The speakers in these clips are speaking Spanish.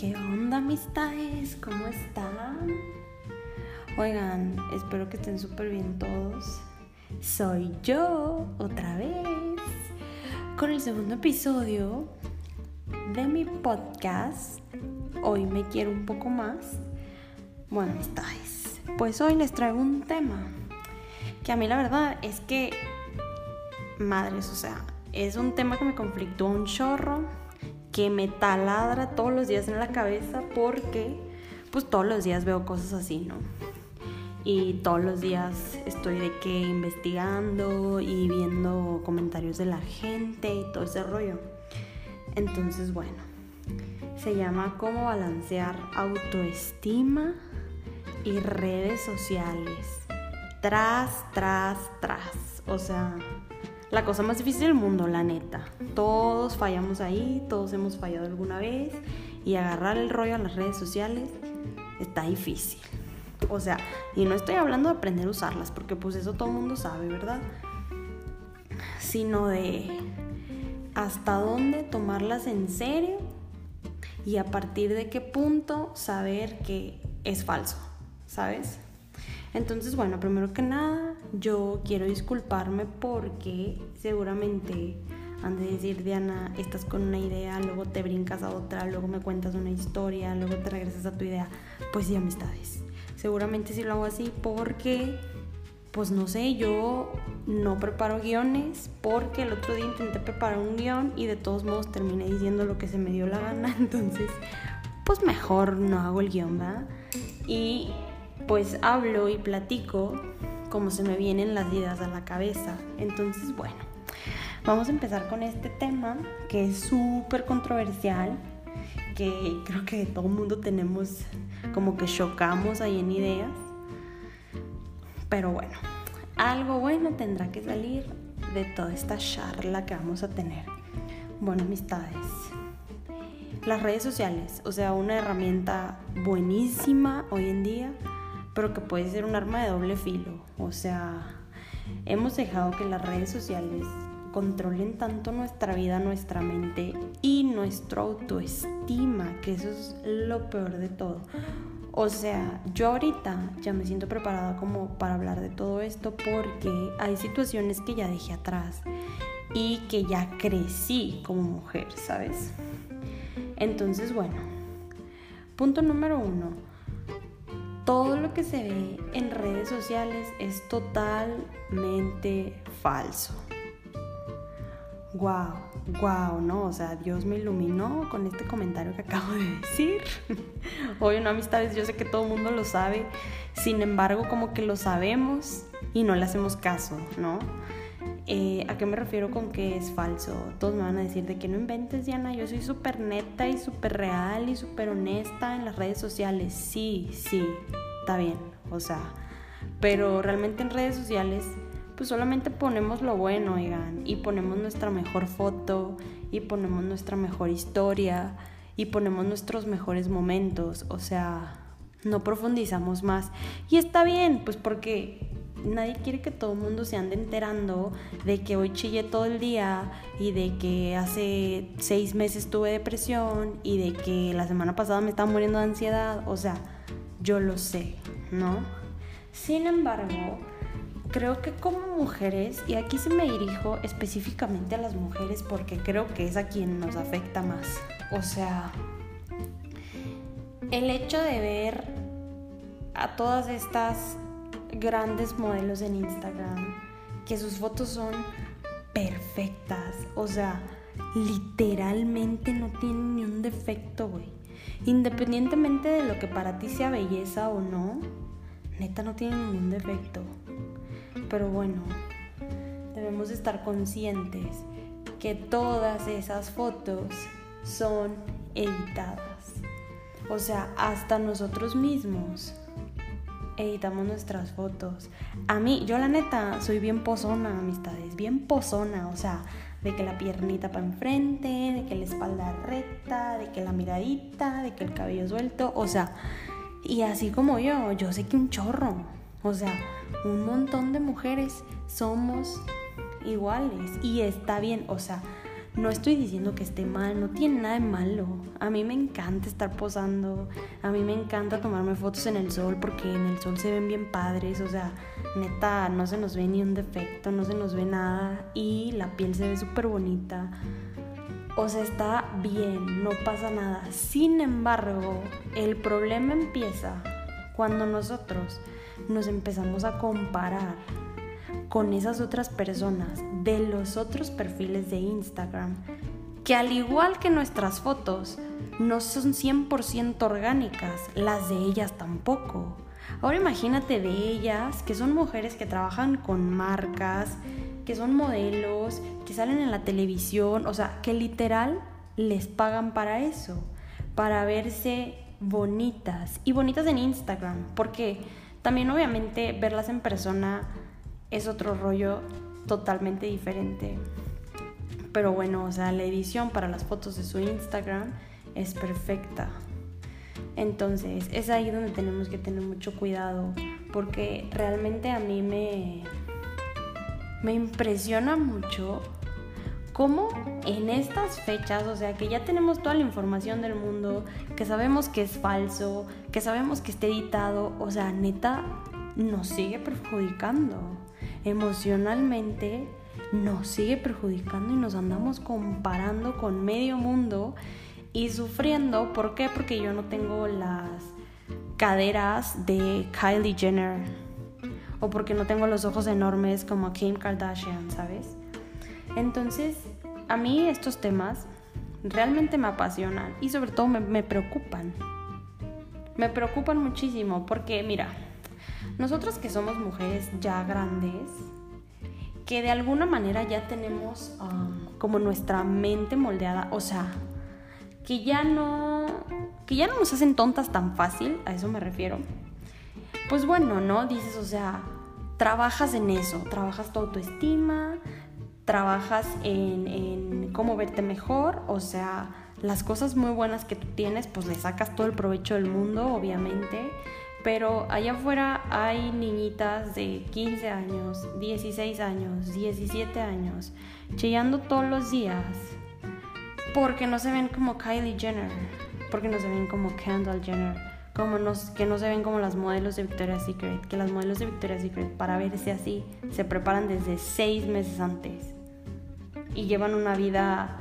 ¿Qué onda, amistades? ¿Cómo están? Oigan, espero que estén súper bien todos. Soy yo, otra vez, con el segundo episodio de mi podcast. Hoy me quiero un poco más. Bueno, amistades, pues hoy les traigo un tema que a mí la verdad es que, madres, o sea, es un tema que me conflictúa un chorro, que me taladra todos los días en la cabeza porque pues todos los días veo cosas así, ¿no? Y todos los días estoy de que investigando y viendo comentarios de la gente y todo ese rollo. Entonces, bueno, se llama cómo balancear autoestima y redes sociales. Tras. O sea, la cosa más difícil del mundo, la neta. Todos fallamos ahí, todos hemos fallado alguna vez. Y agarrar el rollo a las redes sociales está difícil. O sea, y no estoy hablando de aprender a usarlas, porque pues eso todo el mundo sabe, ¿verdad? Sino de hasta dónde tomarlas en serio y a partir de qué punto saber que es falso, ¿sabes? Entonces, bueno, primero que nada, yo quiero disculparme porque seguramente han de decir, Diana, estás con una idea, luego te brincas a otra, luego me cuentas una historia, luego te regresas a tu idea. Pues sí, amistades, seguramente sí lo hago así porque, pues no sé, yo no preparo guiones porque el otro día intenté preparar un guión y de todos modos terminé diciendo lo que se me dio la gana. Entonces, pues mejor no hago el guión, ¿verdad? Y pues hablo y platico como se me vienen las ideas a la cabeza. Entonces, bueno, vamos a empezar con este tema que es súper controversial, que creo que todo el mundo tenemos como que chocamos ahí en ideas. Pero bueno, algo bueno tendrá que salir de toda esta charla que vamos a tener. Bueno, amistades, las redes sociales, o sea, una herramienta buenísima hoy en día, pero que puede ser un arma de doble filo. O sea, hemos dejado que las redes sociales controlen tanto nuestra vida, nuestra mente y nuestra autoestima, que eso es lo peor de todo. O sea, yo ahorita ya me siento preparada como para hablar de todo esto porque hay situaciones que ya dejé atrás y que ya crecí como mujer, ¿sabes? Entonces, bueno, punto número 1. Todo lo que se ve en redes sociales es totalmente falso. Wow, ¿no? O sea, Dios me iluminó con este comentario que acabo de decir. Oye, no, amistades, yo sé que todo el mundo lo sabe. Sin embargo, como que lo sabemos y no le hacemos caso, ¿no? ¿A qué me refiero con que es falso? Todos me van a decir de que no inventes, Diana, yo soy súper neta y súper real y súper honesta en las redes sociales. Sí, está bien, o sea, pero realmente en redes sociales pues solamente ponemos lo bueno, oigan, y ponemos nuestra mejor foto, y ponemos nuestra mejor historia, y ponemos nuestros mejores momentos. O sea, no profundizamos más. Y está bien, pues porque nadie quiere que todo el mundo se ande enterando de que hoy chillé todo el día y de que hace 6 meses tuve depresión y de que la semana pasada me estaba muriendo de ansiedad. O sea, yo lo sé, ¿no? Sin embargo, creo que como mujeres, y aquí sí me dirijo específicamente a las mujeres porque creo que es a quien nos afecta más. O sea, el hecho de ver a todas estas grandes modelos en Instagram, que sus fotos son perfectas, o sea, literalmente no tienen ni un defecto, güey. Independientemente de lo que para ti sea belleza o no, neta no tienen ningún defecto. Pero bueno, debemos estar conscientes que todas esas fotos son editadas. O sea, hasta nosotros mismos editamos nuestras fotos. A mí, yo la neta, soy bien pozona, amistades, bien pozona. O sea, de que la piernita para enfrente, de que la espalda recta, de que la miradita, de que el cabello suelto. O sea, y así como yo sé que un chorro. O sea, un montón de mujeres somos iguales y está bien. O sea, no estoy diciendo que esté mal, no tiene nada de malo. A mí me encanta estar posando, a mí me encanta tomarme fotos en el sol porque en el sol se ven bien padres, o sea, neta, no se nos ve ni un defecto, no se nos ve nada y la piel se ve súper bonita. O sea, está bien, no pasa nada. Sin embargo, el problema empieza cuando nosotros nos empezamos a comparar con esas otras personas de los otros perfiles de Instagram, que al igual que nuestras fotos no son 100% orgánicas, las de ellas tampoco. Ahora imagínate de ellas, que son mujeres que trabajan con marcas, que son modelos, que salen en la televisión, o sea, que literal les pagan para eso, para verse bonitas, y bonitas en Instagram, porque también obviamente verlas en persona es otro rollo totalmente diferente. Pero bueno, o sea, la edición para las fotos de su Instagram es perfecta. Entonces, es ahí donde tenemos que tener mucho cuidado, porque realmente a mí me impresiona mucho cómo en estas fechas, o sea, que ya tenemos toda la información del mundo, que sabemos que es falso, que sabemos que está editado, o sea, neta, nos sigue perjudicando. Emocionalmente nos sigue perjudicando y nos andamos comparando con medio mundo y sufriendo. ¿Por qué? Porque yo no tengo las caderas de Kylie Jenner, o porque no tengo los ojos enormes como Kim Kardashian, ¿sabes? Entonces, a mí estos temas realmente me apasionan y sobre todo me preocupan. Me preocupan muchísimo porque, mira, nosotros que somos mujeres ya grandes, que de alguna manera ya tenemos como nuestra mente moldeada, o sea, que ya no nos hacen tontas tan fácil, a eso me refiero. Pues bueno, ¿no? Dices, o sea, trabajas en eso, trabajas tu autoestima, trabajas en cómo verte mejor, o sea, las cosas muy buenas que tú tienes, pues le sacas todo el provecho del mundo, obviamente. Pero allá afuera hay niñitas de 15 años, 16 años, 17 años, chillando todos los días porque no se ven como Kylie Jenner, porque no se ven como Kendall Jenner, que no se ven como las modelos de Victoria's Secret, que las modelos de Victoria's Secret para verse así se preparan desde 6 meses antes y llevan una vida,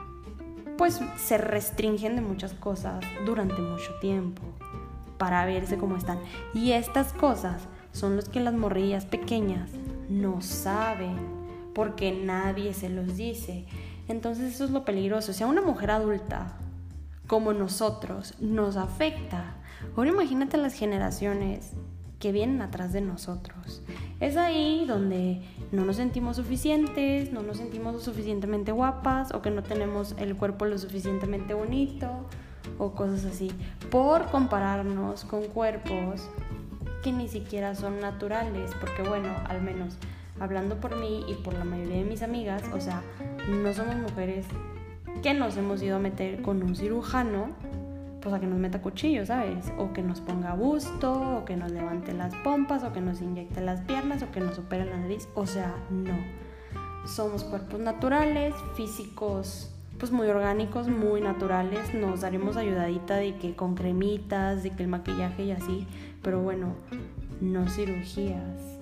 pues se restringen de muchas cosas durante mucho tiempo para verse como están. Y estas cosas son los que las morrillas pequeñas no saben porque nadie se los dice. Entonces eso es lo peligroso. O sea, una mujer adulta como nosotros nos afecta. Ahora imagínate las generaciones que vienen atrás de nosotros. Es ahí donde no nos sentimos suficientes, no nos sentimos lo suficientemente guapas, o que no tenemos el cuerpo lo suficientemente bonito, o cosas así, por compararnos con cuerpos que ni siquiera son naturales. Porque bueno, al menos hablando por mí y por la mayoría de mis amigas, o sea, no somos mujeres que nos hemos ido a meter con un cirujano pues a que nos meta cuchillo, ¿sabes? O que nos ponga busto, o que nos levante las pompas, o que nos inyecte las piernas, o que nos opere la nariz. O sea, no. Somos cuerpos naturales, físicos pues muy orgánicos, muy naturales. Nos daremos ayudadita de que con cremitas, de que el maquillaje y así, pero bueno, no cirugías,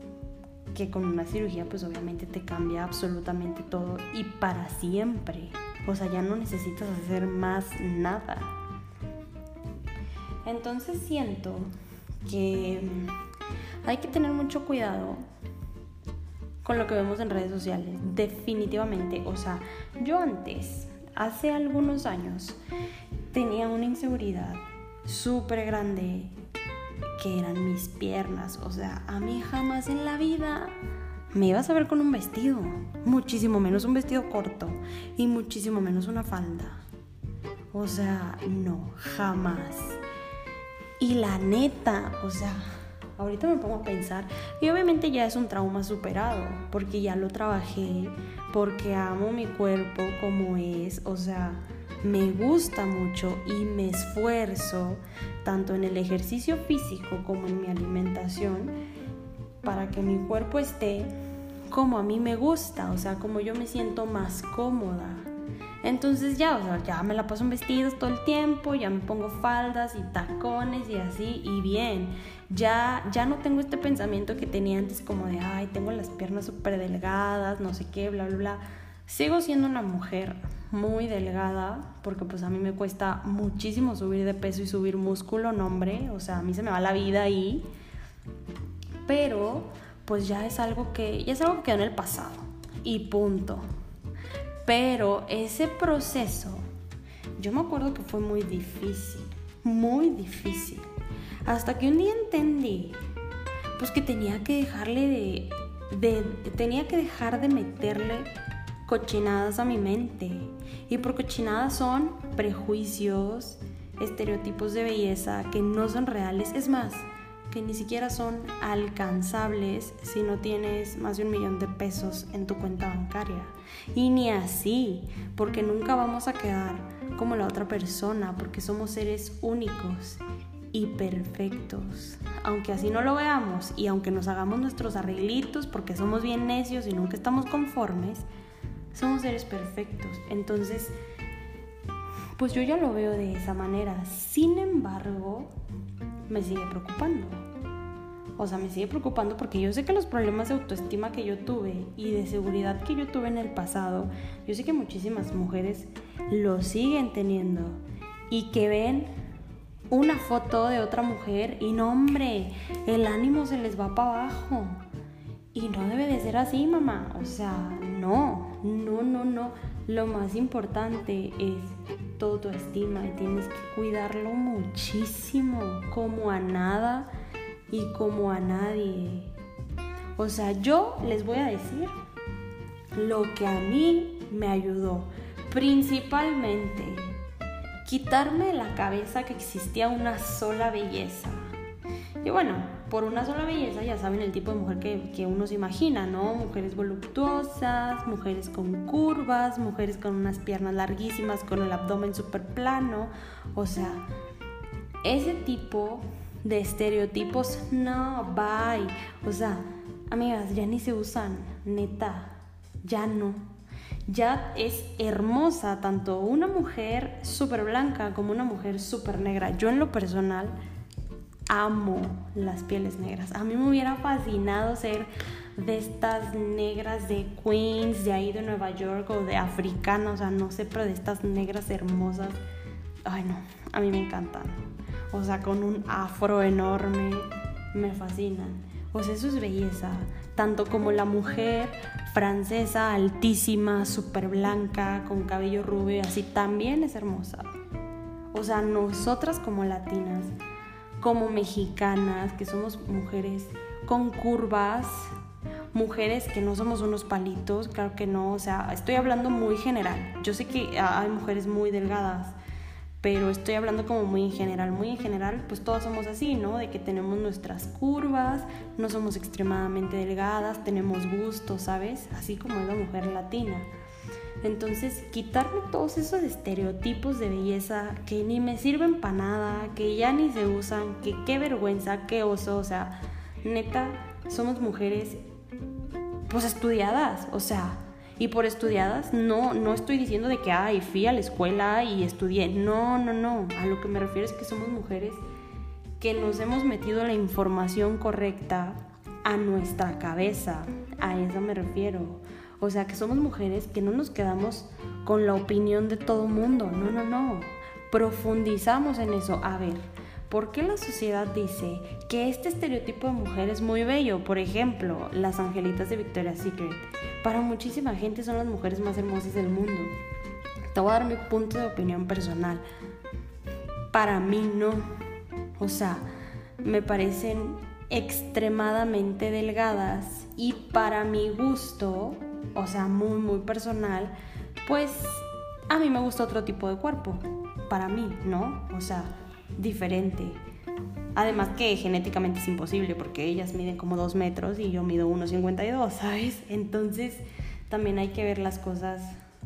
que con una cirugía pues obviamente te cambia absolutamente todo y para siempre. O sea, ya no necesitas hacer más nada. Entonces siento que hay que tener mucho cuidado con lo que vemos en redes sociales, definitivamente. O sea, yo antes, hace algunos años, tenía una inseguridad súper grande que eran mis piernas. O sea, a mí jamás en la vida me ibas a ver con un vestido, muchísimo menos un vestido corto y muchísimo menos una falda. O sea, no, jamás. Y la neta, o sea, ahorita me pongo a pensar y obviamente ya es un trauma superado porque ya lo trabajé, porque amo mi cuerpo como es. O sea, me gusta mucho y me esfuerzo tanto en el ejercicio físico como en mi alimentación para que mi cuerpo esté como a mí me gusta, o sea, como yo me siento más cómoda. Entonces ya, o sea, ya me la paso en vestidos todo el tiempo, ya me pongo faldas y tacones y así, y bien. Ya no tengo este pensamiento que tenía antes como de, ay, tengo las piernas súper delgadas, no sé qué, bla, bla, bla. Sigo siendo una mujer muy delgada, porque pues a mí me cuesta muchísimo subir de peso y subir músculo, no hombre, o sea, a mí se me va la vida ahí. Pero pues ya es algo que quedó en el pasado y punto. Pero ese proceso, yo me acuerdo que fue muy difícil, hasta que un día entendí, pues que tenía que dejar de meterle cochinadas a mi mente. Y por cochinadas son prejuicios, estereotipos de belleza que no son reales, es más, que ni siquiera son alcanzables si no tienes más de 1 millón de pesos en tu cuenta bancaria. Y ni así, porque nunca vamos a quedar como la otra persona, porque somos seres únicos y perfectos. Aunque así no lo veamos y aunque nos hagamos nuestros arreglitos porque somos bien necios y nunca estamos conformes, somos seres perfectos. Entonces, pues yo ya lo veo de esa manera. Sin embargo, me sigue preocupando. O sea, me sigue preocupando porque yo sé que los problemas de autoestima que yo tuve y de seguridad que yo tuve en el pasado, yo sé que muchísimas mujeres lo siguen teniendo y que ven una foto de otra mujer y no, hombre, el ánimo se les va para abajo. Y no debe de ser así, mamá. O sea, no. Lo más importante es tu autoestima y tienes que cuidarlo muchísimo, como a nada y como a nadie. O sea, yo les voy a decir lo que a mí me ayudó. Principalmente, quitarme de la cabeza que existía una sola belleza. Y bueno, por una sola belleza ya saben el tipo de mujer que uno se imagina, ¿no? Mujeres voluptuosas, mujeres con curvas, mujeres con unas piernas larguísimas, con el abdomen súper plano. O sea, ese tipo de estereotipos, no, bye. O sea, amigas, ya ni se usan, neta, ya no. Ya es hermosa tanto una mujer súper blanca como una mujer súper negra. Yo en lo personal amo las pieles negras. A mí me hubiera fascinado ser de estas negras de Queens, de ahí de Nueva York o de africana, o sea, no sé, pero de estas negras hermosas. Ay, no, a mí me encantan. O sea, con un afro enorme, me fascinan. O sea, eso es belleza. Tanto como la mujer francesa, altísima, súper blanca, con cabello rubio, así también es hermosa. O sea, nosotras como latinas, como mexicanas, que somos mujeres con curvas, mujeres que no somos unos palitos, claro que no, o sea, estoy hablando muy general. Yo sé que hay mujeres muy delgadas, pero estoy hablando como muy en general, pues todas somos así, ¿no? De que tenemos nuestras curvas, no somos extremadamente delgadas, tenemos gusto, ¿sabes? Así como es la mujer latina. Entonces, quitarme todos esos estereotipos de belleza que ni me sirven para nada, que ya ni se usan, que qué vergüenza, qué oso, o sea, neta, somos mujeres pues estudiadas, o sea, y por estudiadas no estoy diciendo de que fui a la escuela y estudié, no, a lo que me refiero es que somos mujeres que nos hemos metido la información correcta a nuestra cabeza, a eso me refiero. O sea, que somos mujeres que no nos quedamos con la opinión de todo mundo, no, profundizamos en eso. A ver, ¿por qué la sociedad dice que este estereotipo de mujer es muy bello? Por ejemplo, las angelitas de Victoria's Secret. Para muchísima gente son las mujeres más hermosas del mundo. Te voy a dar mi punto de opinión personal. Para mí no. O sea, me parecen extremadamente delgadas y para mi gusto, o sea, muy, muy personal, pues a mí me gusta otro tipo de cuerpo. Para mí, ¿no? O sea, diferente. Además que genéticamente es imposible porque ellas miden como 2 metros y yo mido 1,52, ¿sabes? Entonces también hay que ver las cosas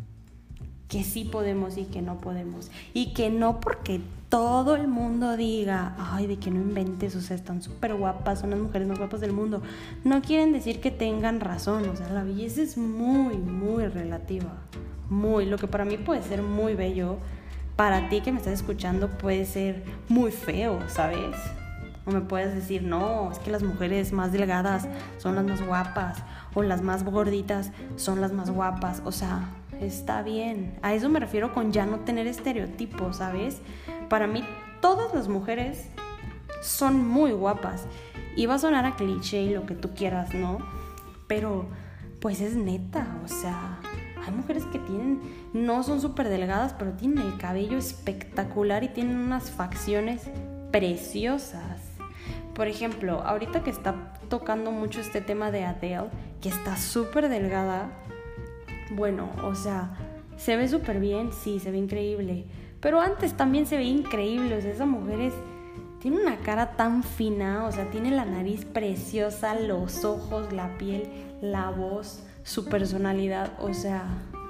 que sí podemos y que no podemos. Y que no porque todo el mundo diga, ay, de que no inventes, o sea, están súper guapas, son las mujeres más guapas del mundo. No quieren decir que tengan razón, o sea, la belleza es muy, muy relativa. lo que para mí puede ser muy bello, para ti que me estás escuchando puede ser muy feo, ¿sabes? O me puedes decir, no, es que las mujeres más delgadas son las más guapas, o las más gorditas son las más guapas. O sea, está bien. A eso me refiero con ya no tener estereotipos, ¿sabes? Para mí todas las mujeres son muy guapas. Y va a sonar a cliché y lo que tú quieras, ¿no? Pero pues es neta, o sea, hay mujeres que no son súper delgadas, pero tienen el cabello espectacular y tienen unas facciones preciosas. Por ejemplo, ahorita que está tocando mucho este tema de Adele, que está súper delgada, bueno, o sea, se ve súper bien, sí, se ve increíble, pero antes también se ve increíble. O sea, esa mujer tiene una cara tan fina, o sea, tiene la nariz preciosa, los ojos, la piel, la voz, su personalidad, o sea,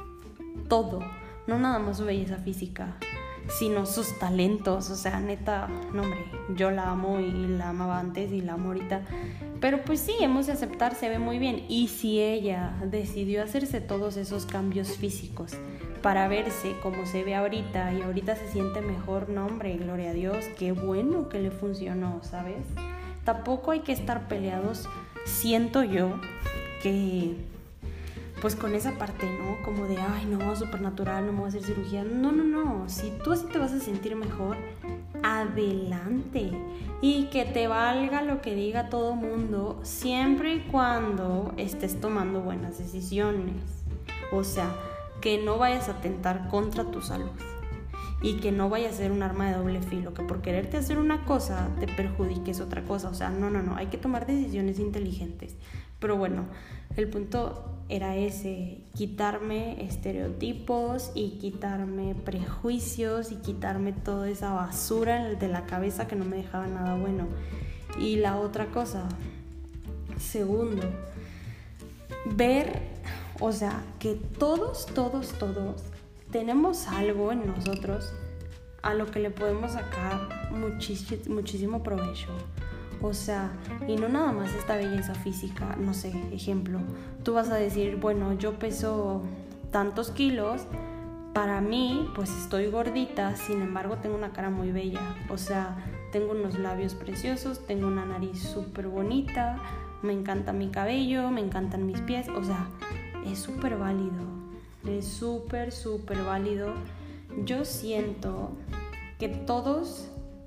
todo, no nada más su belleza física, sino sus talentos. O sea, neta, no hombre, yo la amo y la amaba antes y la amo ahorita, pero pues sí, hemos de aceptar, se ve muy bien. Y si ella decidió hacerse todos esos cambios físicos para verse como se ve ahorita y ahorita se siente mejor, no hombre, gloria a Dios, qué bueno que le funcionó, ¿sabes? Tampoco hay que estar peleados, siento yo, que pues con esa parte, ¿no? Como de, ay, no, súper natural, no me voy a hacer cirugía. No, si tú así te vas a sentir mejor, adelante. Y que te valga lo que diga todo mundo, siempre y cuando estés tomando buenas decisiones. O sea, que no vayas a atentar contra tu salud y que no vaya a ser un arma de doble filo, que por quererte hacer una cosa te perjudiques otra cosa. O sea, no, hay que tomar decisiones inteligentes. Pero bueno, el punto era ese, quitarme estereotipos y quitarme prejuicios y quitarme toda esa basura de la cabeza que no me dejaba nada bueno. Y la otra cosa, segundo, ver, o sea, que todos tenemos algo en nosotros a lo que le podemos sacar muchísimo provecho. O sea, y no nada más esta belleza física. No sé, ejemplo, tú vas a decir, bueno, yo peso tantos kilos, para mí pues estoy gordita, sin embargo tengo una cara muy bella. O sea, tengo unos labios preciosos, tengo una nariz súper bonita, me encanta mi cabello, me encantan mis pies. O sea, es súper válido, es súper válido. Yo siento que todos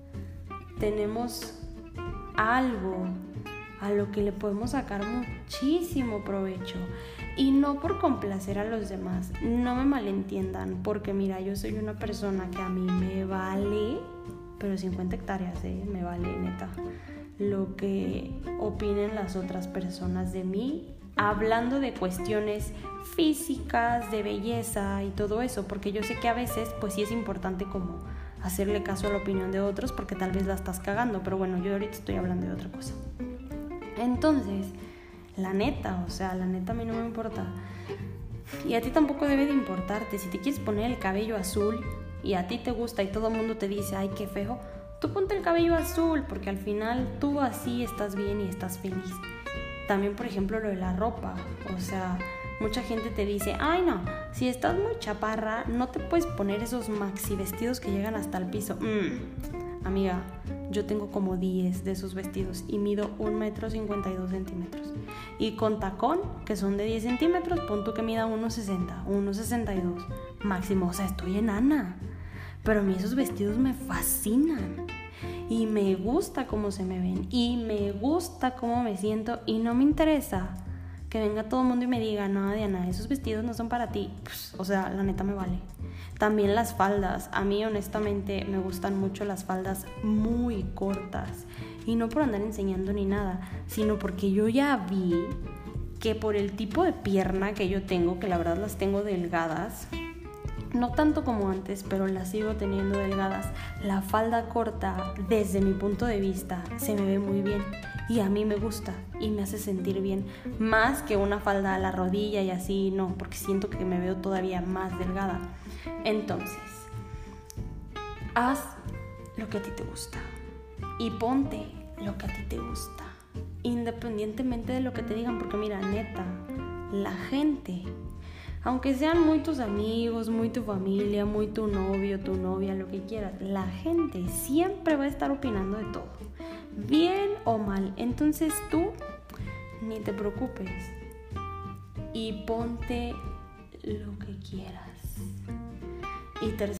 tenemos algo a lo que le podemos sacar muchísimo provecho, y no por complacer a los demás, no me malentiendan, porque mira, yo soy una persona que a mí me vale, pero 50 hectáreas, me vale neta lo que opinen las otras personas de mí, hablando de cuestiones físicas, de belleza y todo eso, porque yo sé que a veces pues sí es importante como hacerle caso a la opinión de otros, porque tal vez la estás cagando, pero bueno, yo ahorita estoy hablando de otra cosa. Entonces, la neta a mí no me importa, y a ti tampoco debe de importarte. Si te quieres poner el cabello azul y a ti te gusta y todo el mundo te dice, ay, qué feo, tú ponte el cabello azul, porque al final tú así estás bien y estás feliz. También, por ejemplo, lo de la ropa, o sea, mucha gente te dice, ay no, si estás muy chaparra no te puedes poner esos maxi vestidos que llegan hasta el piso. Amiga, yo tengo como 10 de esos vestidos y mido 1,52 m, y con tacón, que son de 10 centímetros, pon tú que mida 1,60, 1,62 máximo. O sea, estoy enana, pero a mí esos vestidos me fascinan y me gusta cómo se me ven y me gusta cómo me siento, y no me interesa que venga todo el mundo y me diga, no, Diana, esos vestidos no son para ti. Pues, o sea, la neta me vale. También las faldas. A mí, honestamente, me gustan mucho las faldas muy cortas. Y no por andar enseñando ni nada, sino porque yo ya vi que por el tipo de pierna que yo tengo, que la verdad las tengo delgadas, no tanto como antes, pero las sigo teniendo delgadas, la falda corta, desde mi punto de vista, se me ve muy bien. Y a mí me gusta y me hace sentir bien, más que una falda a la rodilla y así, no, porque siento que me veo todavía más delgada. Entonces, haz lo que a ti te gusta y ponte lo que a ti te gusta, independientemente de lo que te digan, porque mira, neta, la gente Aunque sean muy tus amigos, muy tu familia, muy tu novio, tu novia, lo que quieras, la gente siempre va a estar opinando de todo, bien o mal. Entonces tú ni te preocupes y ponte lo que quieras. Y